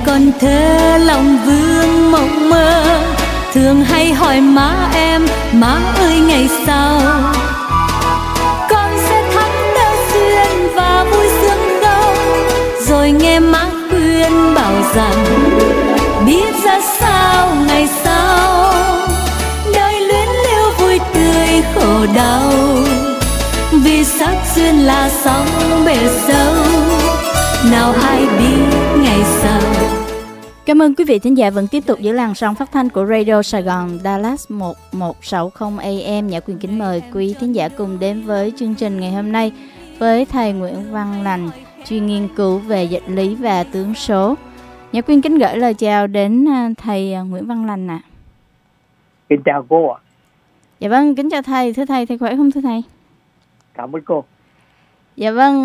còn thơ lòng vương mộng mơ, thường hay hỏi má em, má ơi ngày sau con sẽ thắng đời duyên và vui sướng đâu. Rồi nghe má khuyên bảo rằng biết ra sao ngày sau, đời luyến lưu vui tươi khổ đau, vì sắc duyên là sóng bể sâu, nào ai biết ngày sau. Cảm ơn quý vị thính giả vẫn tiếp tục giữ làn sóng phát thanh của Radio Sài Gòn Dallas 1160 AM. Nhã Quyền kính mời quý thính giả cùng đến với chương trình ngày hôm nay với thầy Nguyễn Văn Lành, chuyên nghiên cứu về dịch lý và tướng số. Nhã Quyền kính gửi lời chào đến thầy Nguyễn Văn Lành ạ. Kính chào cô ạ. Dạ vâng, kính chào thầy. Thưa thầy khỏe không thưa thầy? Cảm ơn cô. Dạ vâng,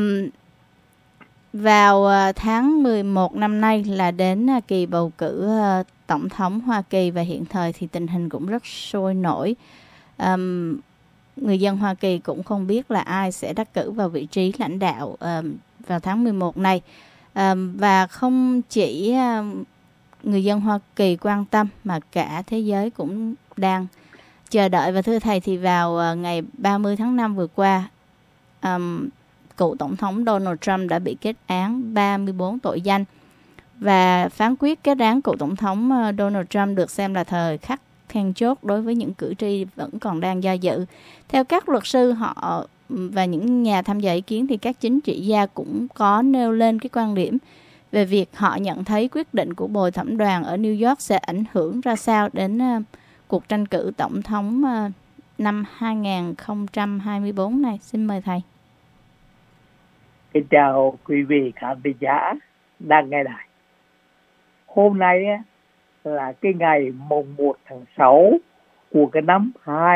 vào tháng 11 năm nay là đến kỳ bầu cử Tổng thống Hoa Kỳ, và hiện thời thì tình hình cũng rất sôi nổi. Người dân Hoa Kỳ cũng không biết là ai sẽ đắc cử vào vị trí lãnh đạo vào tháng 11 này. Và không chỉ người dân Hoa Kỳ quan tâm mà cả thế giới cũng đang chờ đợi. Và thưa thầy, thì vào ngày 30 tháng 5 vừa qua, cựu Tổng thống Donald Trump đã bị kết án 34 tội danh. Và phán quyết kết án cựu Tổng thống Donald Trump được xem là thời khắc then chốt đối với những cử tri vẫn còn đang do dự. Theo các luật sư họ và những nhà tham gia ý kiến, thì các chính trị gia cũng có nêu lên cái quan điểm về việc họ nhận thấy quyết định của bồi thẩm đoàn ở New York sẽ ảnh hưởng ra sao đến cuộc tranh cử Tổng thống năm 2024 này. Xin mời thầy. Kính chào quý vị khán giả đang nghe đài. Hôm nay là cái ngày mùng 1 tháng 6 của cái năm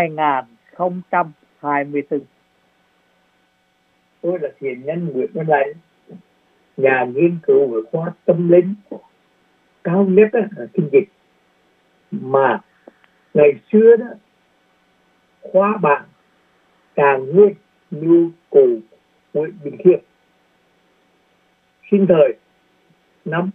2024. Tôi là thiền nhân Nguyễn Văn Lành, nhà nghiên cứu về khoa tâm linh cao nhất là kinh dịch, mà ngày xưa đó khoa bảng Tràng Nguyên như cụ Nguyễn Bình Khiêm, sinh thời năm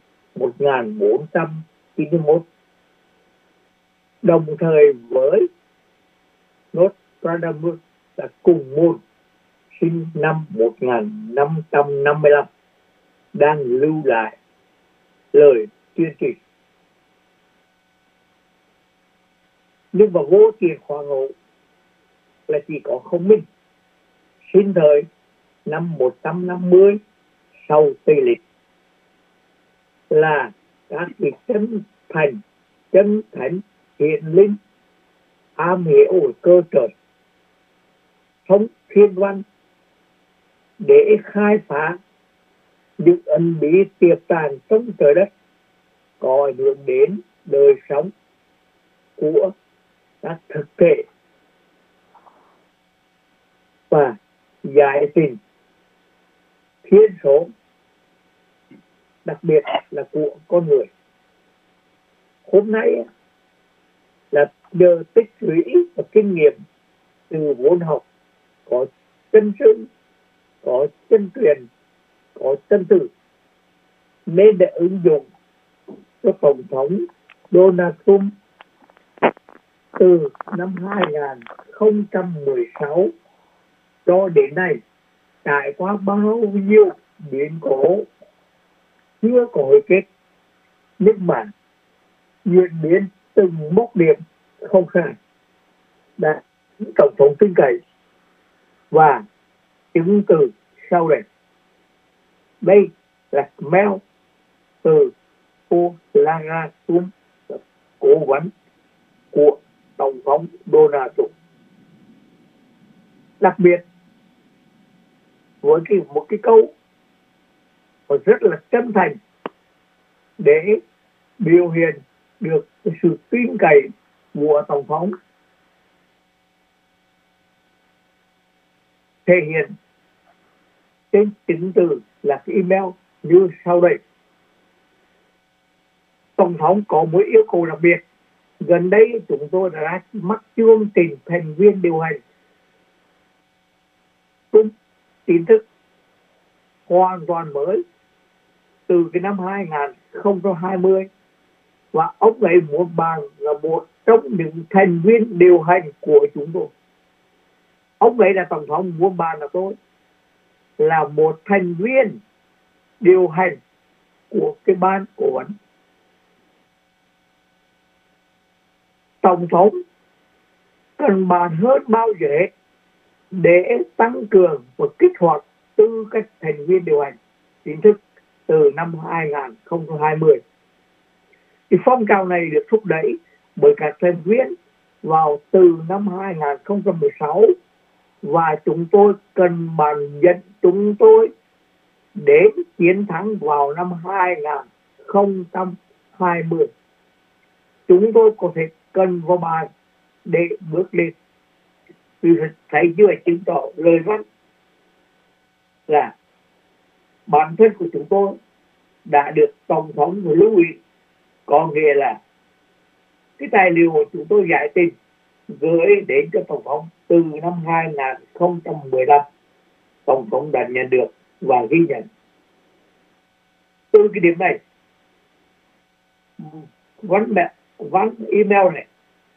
1491, đồng thời với Nostradamus là cùng môn, sinh năm 1555, đang lưu lại lời tuyên trì. Nhưng mà vô tiền khoa ngộ là chỉ có Không Minh, sinh thời năm 150 sau Tây Lịch, là các vị chân thánh hiện linh am hiểu cơ trời, thông thiên văn để khai phá những ẩn bí tiềm tàng trong trời đất có ảnh hưởng đến đời sống của các thực thể và giải trình thiên số, đặc biệt là của con người. Hôm nay là nhờ tích lũy và kinh nghiệm từ vốn học, có chân sự, có chân truyền, có chân tử, nên đã ứng dụng cho Tổng thống Donald Trump từ năm 2016 cho đến nay, trải qua bao nhiêu biến cố chưa có hồi kết, nhưng mà diễn biến từng mốc điểm không sai, đã Tổng thống tin cậy và chứng từ sau đây. Đây là mail từ cô Lara Trump, cố vấn của Tổng thống Donald Trump. Đặc biệt với một cái câu rất là chân thành để biểu hiện được cái sự tin cậy của Tổng thống, thể hiện trên chứng từ là cái email như sau đây. Tổng thống có một yêu cầu đặc biệt. Gần đây chúng tôi đã ra mắt chương trình thành viên điều hành tin thức hoàn toàn mới từ cái năm 2020, và ông ấy muốn bạn là một trong những thành viên điều hành của chúng tôi. Ông ấy là tổng thống, muốn bạn là tôi là một thành viên điều hành của cái ban cố vấn. Tổng thống cần bạn hơn bao giờ hết để tăng cường và kích hoạt tư cách thành viên điều hành chính thức từ năm 2020. Cái phong trào này được thúc đẩy bởi các thành viên vào từ năm 2016, và chúng tôi cần bạn dẫn chúng tôi đến chiến thắng vào năm 2020. Chúng tôi có thể cần vào bạn để bước lên. Vì thấy chưa, chứng tỏ lời văn là bản thân của chúng tôi đã được tổng thống lưu ý, có nghĩa là cái tài liệu của chúng tôi giải trình gửi đến cho tổng thống từ năm 2015, tổng thống đã nhận được và ghi nhận. Từ cái điểm này, văn email này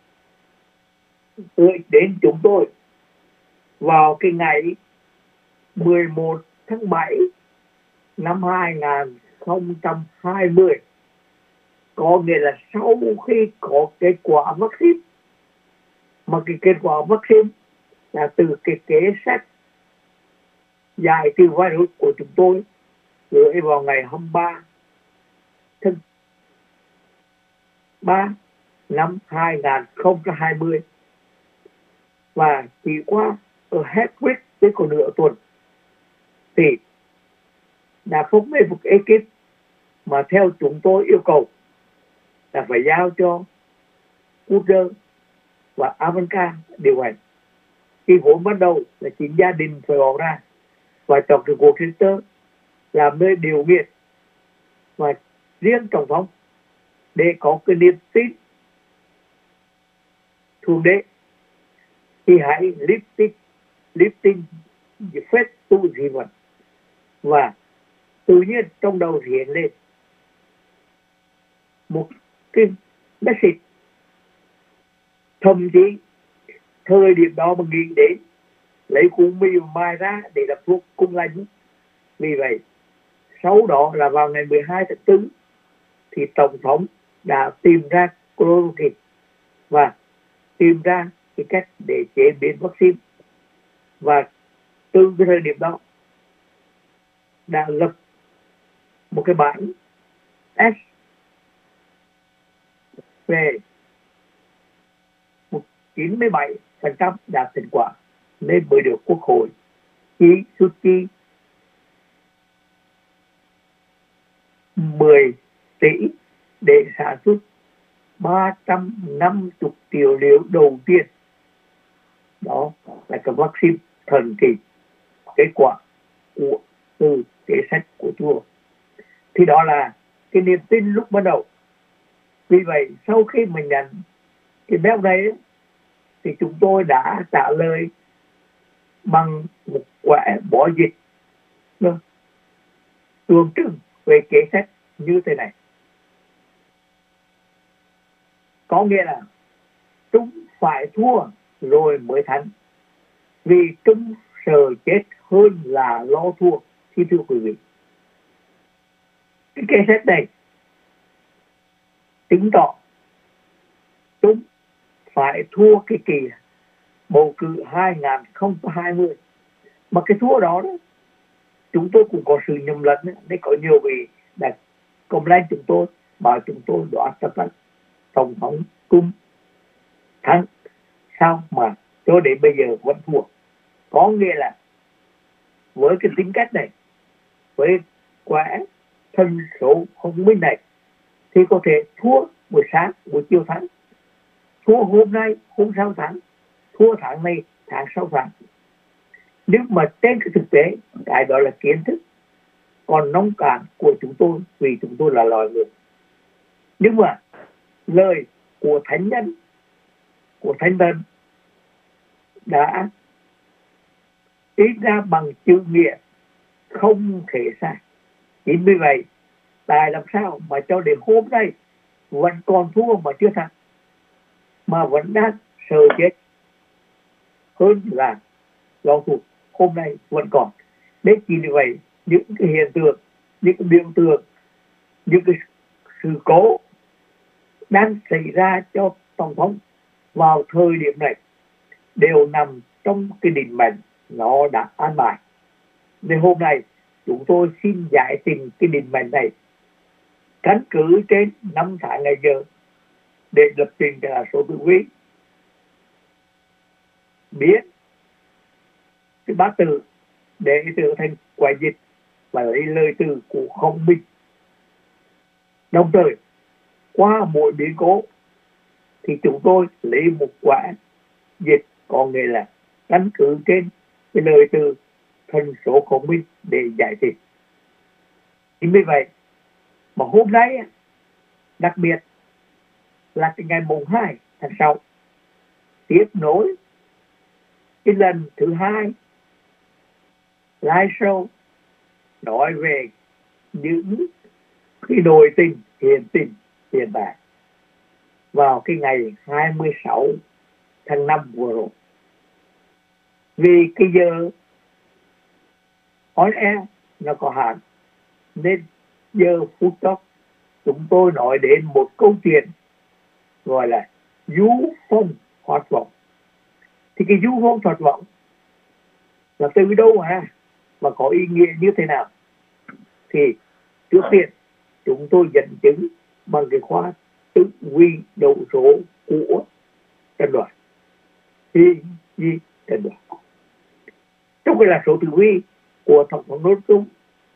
gửi đến chúng tôi vào cái ngày 11 tháng 7 năm 2020, có nghĩa là sau khi có kết quả vaccine. Mà cái kết quả vaccine là từ cái kế sách giải trừ virus của chúng tôi gửi vào ngày 23 tháng 3 năm 2020, và chỉ qua ở hết quyết tới còn nửa tuần thì đã phóng mê một ekip mà theo chúng tôi yêu cầu là phải giao cho Kuder và Avanca điều hành. Cái vốn ban đầu là chính gia đình phải bỏ ra, và chọn cái cuộc center làm nơi điều nghiệt, và riêng tổng thống để có cái niềm tin thượng đế thì hãy lifting the faith to heaven, và tự nhiên trong đầu hiện lên một cái message. Thậm chí thời điểm đó mà nghĩ đến lấy củ mì mai ra để đặt thuốc cung lành. Vì vậy sau đó là vào ngày 12 tháng 4 thì tổng thống đã tìm ra chloroquine và tìm ra cái cách để chế biến vaccine, và từ cái thời điểm đó đã lập một cái bản S về 97% đạt thành quả, nên mới được Quốc hội xuất chi 10 tỷ để sản xuất 350 triệu liều đầu tiên. Đó là cái vaccine thần kỳ, kết quả của từ kế sách của Chúa. Thì đó là cái niềm tin lúc ban đầu. Vì vậy sau khi mình nhận cái mail này thì chúng tôi đã trả lời bằng một quả bỏ dịch tượng trưng về kế sách như thế này. Có nghĩa là chúng phải thua rồi mới thắng, vì chúng sợ chết hơn là lo thua. Xin thưa quý vị, cái kế sách này chứng tỏ chúng phải thua cái kỳ bầu cử 2020. Mà cái thua đó chúng tôi cũng có sự nhầm lẫn đấy. Có nhiều vị đã comment chúng tôi bảo chúng tôi đoán tất tổng thống cung thắng, sao mà cho đến bây giờ vẫn thua. Có nghĩa là với cái tính cách này, với quả thân số thông minh này, thì có thể thua buổi sáng, buổi chiều thắng, thua hôm nay, hôm sau thắng, thua tháng này, tháng sau thắng. Nhưng mà trên cái thực tế, cái đó là kiến thức còn nông cạn của chúng tôi, vì chúng tôi là loài người. Nhưng mà lời của thánh nhân, của thánh thần đã in ra bằng chữ nghĩa không thể sai. Chính vì vậy tại làm sao mà cho đến hôm nay vẫn còn thua mà chưa thắng, mà vẫn đang sợ chết hơn là lo thủ hôm nay vẫn còn. Đấy chỉ như vậy, những cái hiện tượng, những cái biểu tượng, những cái sự cố đang xảy ra cho tổng thống vào thời điểm này đều nằm trong cái định mệnh nó đã an bài. Nên hôm nay chúng tôi xin giải trình cái định mệnh này căn cứ trên 5 tháng ngày giờ để lập trình là số tử vi, biến cái bát tự để trở thành quả dịch và lấy lời từ của không minh. Đồng thời qua mỗi biến cố thì chúng tôi lấy một quả dịch, có nghĩa là căn cứ trên cái lời từ thần số không minh để giải thích. Chính vì vậy mà hôm nay đặc biệt là cái ngày mùng 2 tháng 6 tiếp nối cái lần thứ 2 live show nói về những cái nội tình hiện tại vào cái ngày 26 tháng 5 vừa rồi. Vì cái giờ on air nó có hạn nên giờ phút chót chúng tôi nói đến một câu chuyện gọi là du phong thoát vọng. Thì cái du phong thoát vọng là từ đâu mà có ý nghĩa như thế nào? Thì trước tiên chúng tôi dẫn chứng bằng cái khóa tử vi đầu số của Trần Đoàn. Trần Đoàn. Trong cái là số tử vi của Tổng thống Donald Trump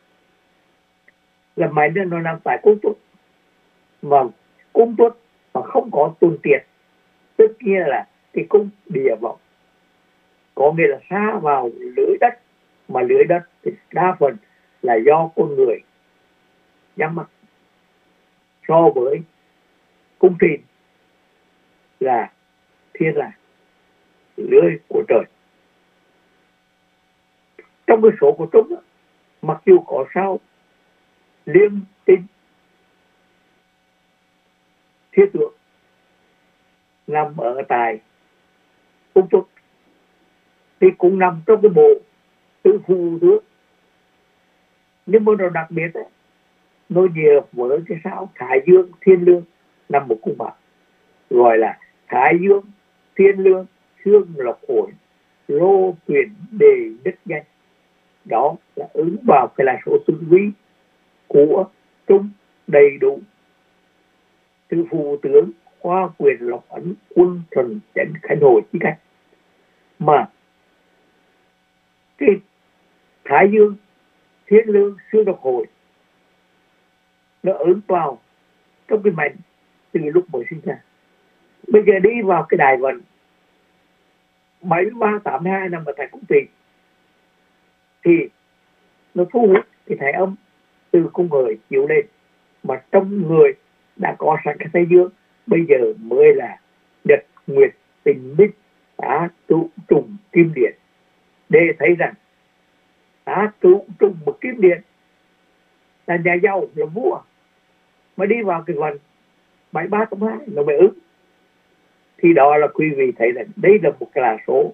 là mày nên nó nằm tại cung tuất, và cung tuất mà không có tuần tiệt, tức nghĩa là cái cung địa vọng, có nghĩa là xa vào lưới đất, mà lưới đất thì đa phần là do con người nhắm mắt, so với cung thìn là thiên là lưới của trời. Trong cái số của Trump, mặc dù có sao liên tinh thiết tượng nằm ở tại cung tuất, thì cũng nằm trong cái bộ tứ phù tướng. Nhưng mà nó đặc biệt nó nhờ với cái sao Thái Dương Thiên Lương nằm một cung bạc, gọi là Thái Dương Thiên Lương Xương Lộc Hội Lô Quyền Đề Đức Danh. Đó là ứng vào cái là số tử vi của Trung đầy đủ từ phù tướng Hoa Quyền Lộc Ấn Quân Thần Chánh Khánh Hồi chi cách. Mà cái Thái Dương Thiên Lương Xương Lộc Hội nó ứng vào trong cái mệnh từ lúc mới sinh ra. Bây giờ đi vào cái đài vận 7382 năm ở tại cung tỵ thì nó thu hút cái thái âm từ cung hợi chiếu lên, mà trong người đã có sẵn cái Tây Dương, bây giờ mới là nhật nguyệt tình minh tá trụ trùng kim điện, để thấy rằng tá trụ trùng một kim điện là nhà giàu, là vua, mà đi vào cái vận 7382 nó mới ứng. Thì đó là quý vị thấy rằng đây là một cái là số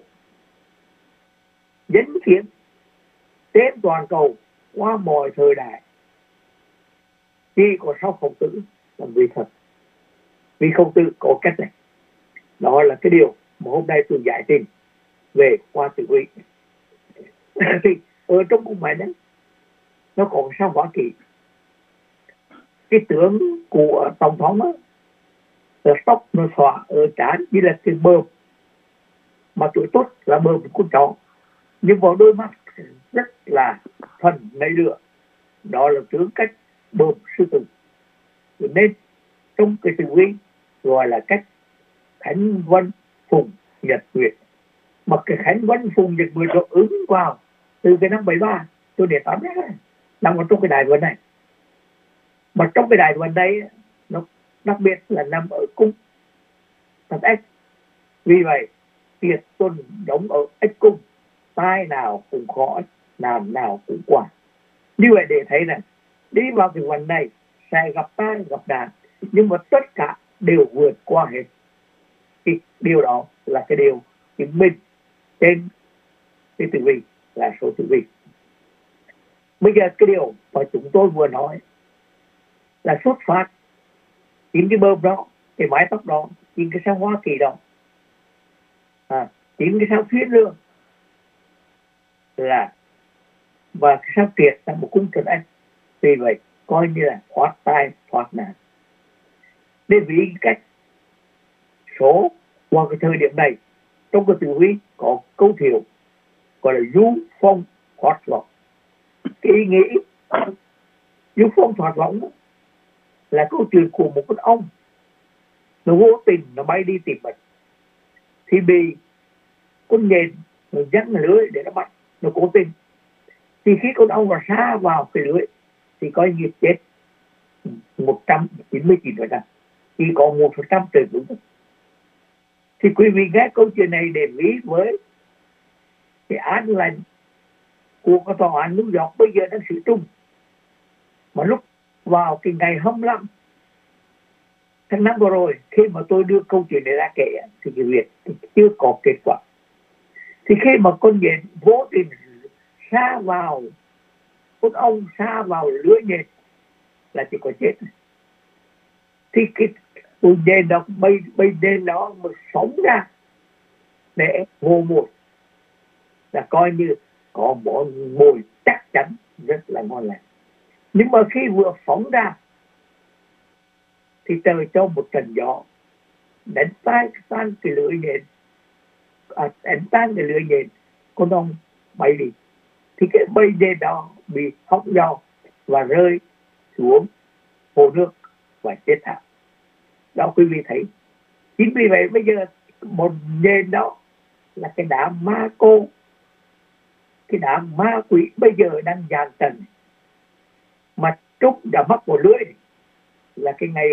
dẫn kiến trên toàn cầu qua mọi thời đại. Chỉ có sau Khổng Tử là vì thật, vì Khổng Tử có cách này. Đó là cái điều mà hôm nay tôi giải trình về khoa tử vi. Thì ở trong cung mệnh đấy nó còn sao Hoa Kỳ, cái tướng của tổng thống á, là tóc nó xõa ở trán như là cái bơm, mà tuổi tốt là bơm của con chó, nhưng vào đôi mắt rất là thần nảy lửa. Đó là tướng cách bơm sư tử. Nên trong cái tử vi gọi là cách Khánh Vân Phùng Nhật Nguyệt, mà cái Khánh Vân Phùng Nhật Nguyệt nó ứng vào từ cái năm 73 cho đến 82 nằm ở trong cái đài vận này. Mà trong cái đài vận đây nó đặc biệt là nằm ở cung Thần Ếch. Vì vậy Tiệt Tuần đóng ở Ếch cung, tai nào cũng khó, làm nào cũng qua. Như vậy để thấy rằng đi vào cái vận này sẽ gặp tai gặp nạn, nhưng mà tất cả đều vượt qua hết. Cái điều đó là cái điều chứng minh trên cái tử vi là số tử vi. Bây giờ cái điều mà chúng tôi vừa nói là xuất phát chính cái bơm đó, cái mái tóc đó, chính cái sao Hoa Kỳ đó, chính cái sao Thiên Lương là, và cái sao Kiệt là một cung trần anh. Vì vậy coi như là thoát tai thoát nạn. Nên vì cách số qua cái thời điểm này trong cái tử vi có câu thiệu gọi là du phong thoát võng. Cái ý nghĩ du phong thoát võng là câu chuyện của một con ong, nó vô tình nó bay đi tìm mật thì bị con nhện nó dắt lưới để nó bắt, nó cố tình. Thì khi con ong nó xa vào cái lưới thì coi như chết 199%, chỉ có 1% trời đúng. Thì quý vị nghe câu chuyện này để nghĩ với cái án lệnh của cái tòa án New York bây giờ đang xử trung. Mà lúc vào cái ngày 25 tháng 5 vừa rồi, khi mà tôi đưa câu chuyện này ra kể thì cái việc chưa có kết quả. Thì khi mà con nhện vô tình xa vào, con ong xa vào lưới nhện là chỉ có chết. Thì cái con nhện đó bay lên đó mà phóng ra để vô mồi là coi như có món mồi chắc chắn rất là ngon lành. Nhưng mà khi vừa phóng ra thì trời cho một trận gió đánh tan cái lưỡi nhện, đánh tan cái lưỡi nhện, con ong bay đi. Thì cái bay nhện đó bị hóc gió và rơi xuống hồ nước và chết thảm. Đó quý vị thấy. Chính vì vậy bây giờ một nhện đó là cái đám ma cô, cái đám ma quỷ bây giờ đang dàn tần. Mà Trúc đã mắc một lưới là cái ngày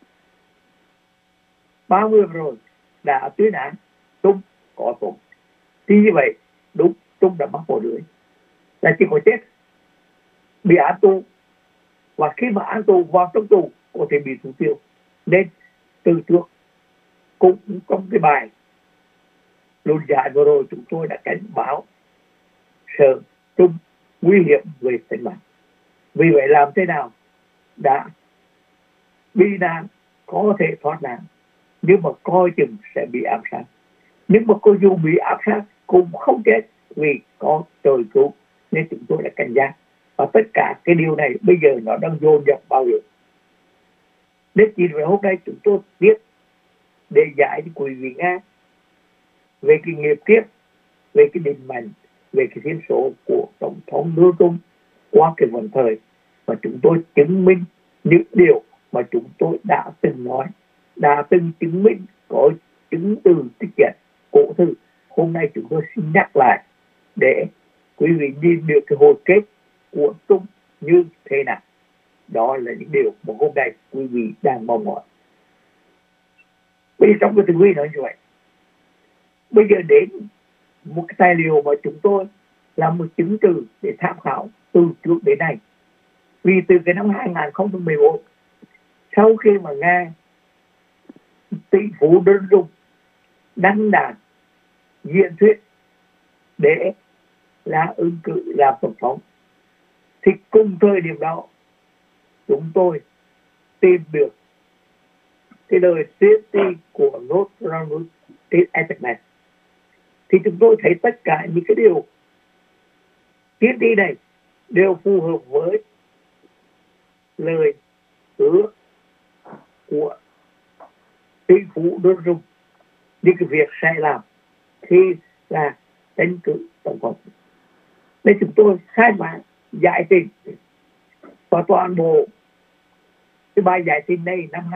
30 rồi đã tuyên án Trúc có tội. Thì như vậy đúng, Trúc đã mắc một lưới là chỉ có chết, bị án tù, và khi mà án tù vào trong tù có thể bị thủ tiêu. Nên từ trước cũng trong cái bài luận giải vừa rồi chúng tôi đã cảnh báo sợ Trúc nguy hiểm về tính mạng. Vì vậy làm thế nào đã bị nạn có thể thoát nạn, nhưng mà coi chừng sẽ bị ám sát. Nhưng mà cô dù bị ám sát cũng không chết vì có trời cứu. Nên chúng tôi đã cảnh giác. Và tất cả cái điều này bây giờ nó đang dồn dập bao giờ. Nên chỉ về hôm nay chúng tôi viết để giải cho quý vị nghe về cái nghiệp kiếp, về cái định mệnh, về cái thiên số của Tổng thống Donald Trump qua cái vận thời. Và chúng tôi chứng minh những điều mà chúng tôi đã từng nói, đã từng chứng minh, có chứng từ tích hiện cổ thư. Hôm nay chúng tôi xin nhắc lại để quý vị nhìn được cái hồi kết của Trump như thế nào. Đó là những điều mà hôm nay quý vị đang mong mỏi. Bây giờ trong cái tử vi nói như vậy, bây giờ đến một cái tài liệu mà chúng tôi làm một chứng từ để tham khảo từ trước đến nay. Vì từ cái năm 2014, sau khi mà nghe tỷ phú Donald Trump đăng đàn diễn thuyết để là ứng cử làm tổng thống, thì cùng thời điểm đó chúng tôi tìm được cái lời tiên tri của Nostradamus trên Internet. Thì chúng tôi thấy tất cả những cái điều tiên tri này đều phù hợp với lời hứa của tỷ phú Donald Trump, những cái việc sẽ làm khi là tranh cử tổng thống. Nên chúng tôi khai mạc giải trình, và toàn bộ cái bài giải trình này năm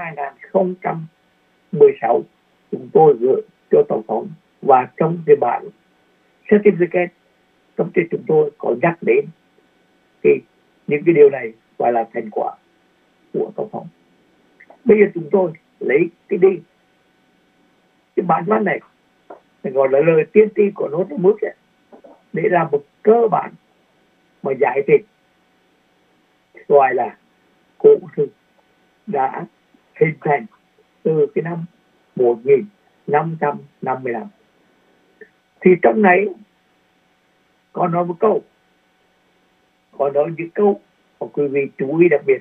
2016 chúng tôi gửi cho tổng thống, và trong cái bản certificate trong trên chúng tôi có nhắc đến thì những cái điều này gọi là thành quả của tổng thống. Bây giờ chúng tôi lấy cái bản văn này gọi là lời tiên tri của Nostradamus để làm một cơ bản mà giải thích gọi là cổ thư. đã hình thành từ cái năm 1555. Thì trong này có nói một câu, có nói những câu mà quý vị chú ý đặc biệt.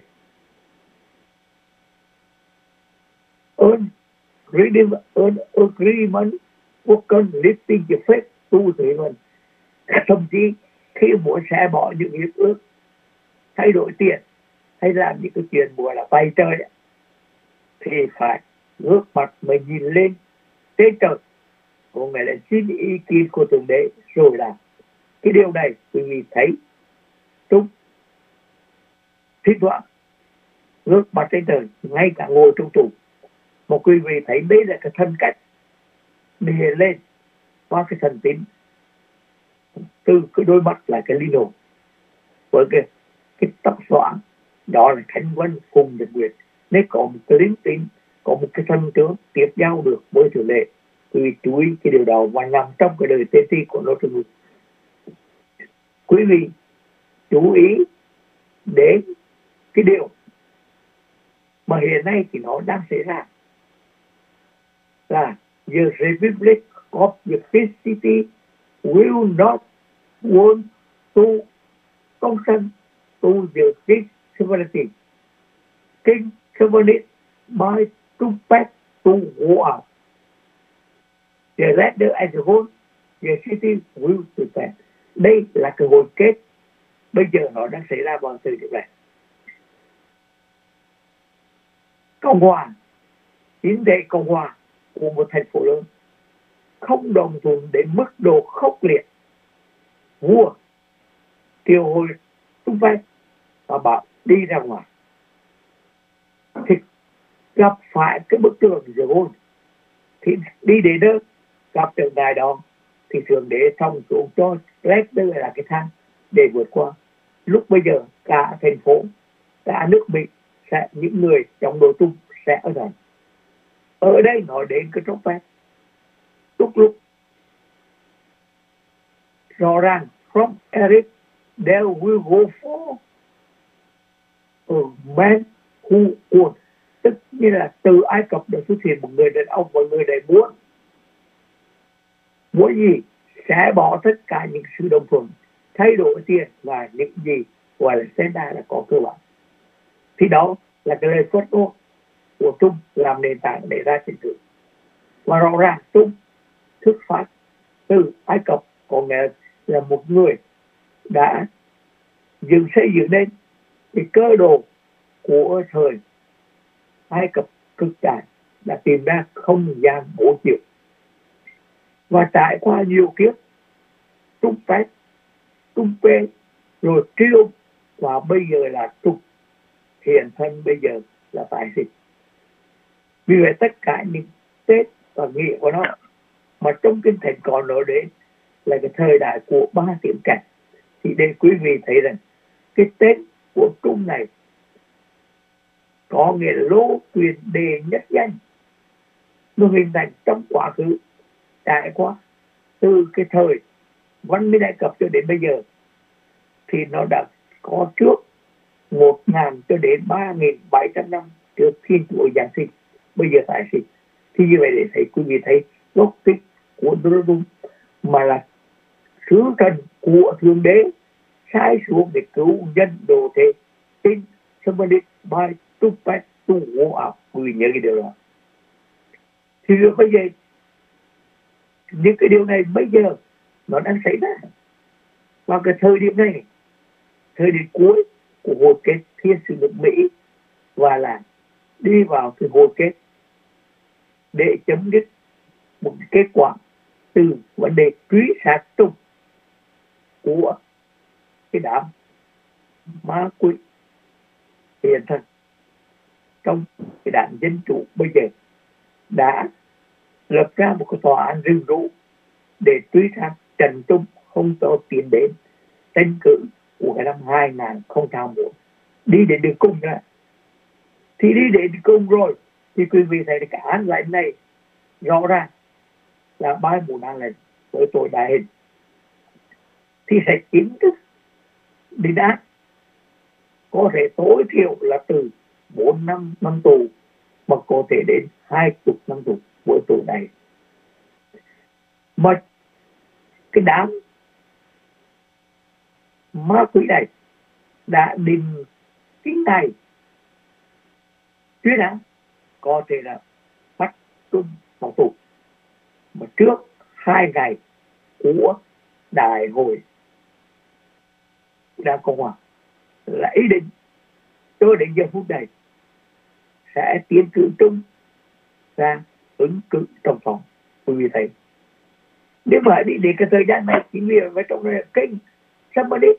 An agreement quốc cần lifting the faith tu thủy luận. Thậm chí khi muốn sẽ bỏ những hiệp ước, thay đổi tiền hay làm những cái chuyện muốn là vay trời thì phải ngước mặt mà nhìn lên trên trời, có nghĩa là xin ý kiến của Thượng Đế rồi làm. Cái điều này quý vị thấy Trung thỉnh thoảng ngước mặt trên trời, ngay cả ngồi trong tù, mà quý vị thấy đây là cái thân cách đề lên qua cái thần tín từ cái đôi mắt là cái linh hồn, với cái tóc xõa đó là Thánh Vân cùng Nhật Nguyệt. Nếu có một cái lính tín, có một cái thân tướng tiếp giao được với Thượng Đế, quý vị chú ý cái điều đó và nằm trong cái đời tế ti của nó trường. Quý vị chú ý đến cái điều mà hiện nay thì nó đang xảy ra là the Republic of the Fifth City will not want to consent to the King sovereignty. King sovereignty by trumpet to go out. The letter as a whole, the city will prepare. Đây là cái hồi kết bây giờ nó đang xảy ra vào thời điểm này. Cộng hòa, chính thể cộng hòa của một thành phố lớn không đồng thuận đến mức độ khốc liệt. Vua triệu hồi tung phép và bảo đi ra ngoài, thì gặp phải cái bức tường giữa hôn, thì đi đến đó gặp được ngài đó thì Thượng Đế thông xuống cho Leicester là cái thang để vượt qua. Lúc bây giờ cả thành phố, cả nước Mỹ sẽ, những người trong đội tung sẽ ở đây. Ở đây nói đến cái trống phép lúc rõ ràng from Eric there will go for a man who would, tức như là từ Ai Cập đã xuất hiện một người đàn ông và người này muốn gì sẽ bỏ tất cả những sự đồng thuận, thay đổi tiền và những gì gọi là xem ra là có cơ bản. Thì đó là cái lời phát ngôn của Trung làm nền tảng để ra trình tự. Và rõ ràng Trung xuất phát từ Ai Cập, có nghĩa là một người đã xây dựng nên cái cơ đồ của thời Ai Cập cực đại, đã tìm ra không gian 4 chiều. Và trải qua nhiều kiếp Trung Phép, Trung Pê, rồi Triêu, và bây giờ là Trung hiện thân, bây giờ là tái sinh. Vì vậy tất cả những Tết và nghĩa của nó mà trong Kinh Thánh còn nói đến là cái thời đại của 3 tiếng cảnh. Thì để quý vị thấy rằng cái Tết của Trung này có nghĩa lô quyền đề nhất danh, nó hình thành trong quá khứ, trải qua từ cái thời văn minh Ai Cập cho đến bây giờ, thì nó đã có trước 1.000 cho đến 3.700 năm trước Thiên Chúa Giáng sinh, bây giờ tái sinh. Thì như vậy để thấy quý vị thấy gốc tích của Đô mà là sứ thần của Thượng Đế sai xuống để cứu dân đồ thế tin somebody by to pass to go out. Quý vị nhớ cái điều đó. Thì bây giờ những cái điều này bây giờ nó đang xảy ra vào cái thời điểm này, thời điểm cuối của hồi kết thiên sứ nước Mỹ, và là đi vào cái hồi kết để chấm dứt một kết quả từ vấn đề truy sát Trung của cái đám ma quỷ hiện thân trong cái đảng Dân Chủ bây giờ đã lập ra một cái tòa án rừng rú để truy sát Trần Trung không cho tiến đến tranh cử của cái năm 2004, đi đến đường cùng ra. Thì đi đến đường cùng rồi thì quý vị thấy cái án lệnh này rõ ràng là 34 án lệnh với tội đại hình, thì sẽ chính thức định án có thể tối thiểu là từ 4 năm tù, mà có thể đến 20 năm tù với tội này. Mà cái đám ma túy này đã định cái ngày chuyên án có thể là bắt Trung vào tù, mà trước 2 ngày của đại hội Đảng Cộng Hòa là ý định cho đến giờ phút này sẽ tiến cử Trung ra ứng cử tổng thống. Vì thế nếu mà đi đến cái thời gian này chính vì ở trong này kênh sao mà đi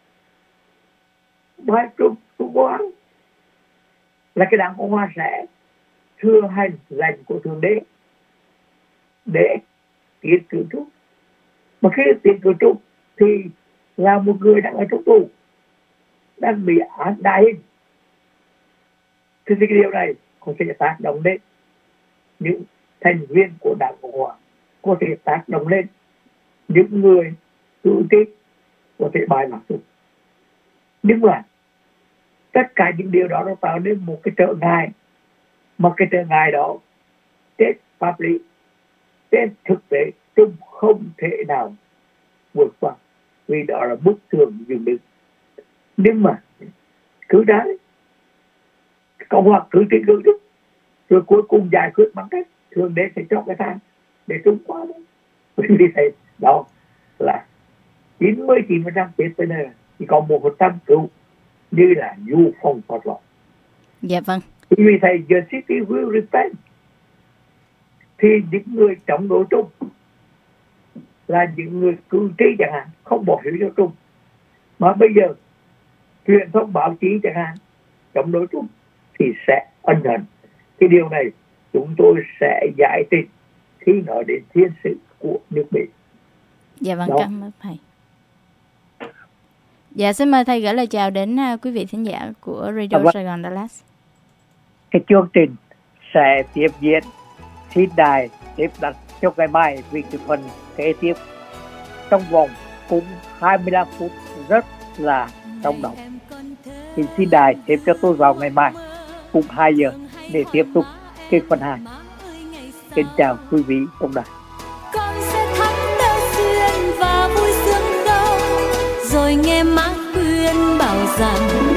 bài Trung Quốc là cái Đảng Cộng Hòa sẽ thừa hành lệnh của Thượng Đế để tiến cử Trung. Mà khi tiến cử Trung thì là một người đang ở trong tù, đang bị án đại hình, thì cái điều này có thể tác động lên những thành viên của Đảng Cộng Hòa, có thể tác động lên những người cử tri có thể bài mặc Trung. Nhưng mà tất cả những điều đó nó tạo nên một cái trở ngại, mà cái trở ngại đó trên pháp lý, trên thực tế Trung không thể nào vượt qua, vì đó là bức tường dựng đứng. Nhưng mà cứ đấy Cộng hòa cứ trên cử đức, rồi cuối cùng giải quyết bằng cách Thượng Đế sẽ cho cái thang để Trung qua đấy. Vì thế đó là 99% chết tới nơi, chỉ còn 1% cứu như là du phong thoát lọt. Dạ vâng. Vì thế the city will repent, thì những người chống đối Trung là những người cử tri chẳng hạn không bỏ phiếu cho Trung, mà bây giờ truyền thông báo chí chẳng hạn chống đối Trung thì sẽ ân hận. Cái điều này chúng tôi sẽ giải thích khi nói đến thiên sự của nước Mỹ. Dạ vâng, cảm ơn thầy. Dạ, xin mời thầy gửi lời chào đến quý vị thính giả của Radio Sài Gòn Dallas. Cái chương trình sẽ tiếp diễn, xin đài tiếp đặt cho ngày mai vì cái phần kế tiếp trong vòng cũng 25 phút rất là trong động. Thì xin đài tiếp cho tôi vào ngày mai cùng 2 giờ để tiếp tục cái phần 2. Kính chào quý vị trong đài. Con sẽ thắng đa xuyên và vui sướng đâu, rồi nghe má khuyên bảo rằng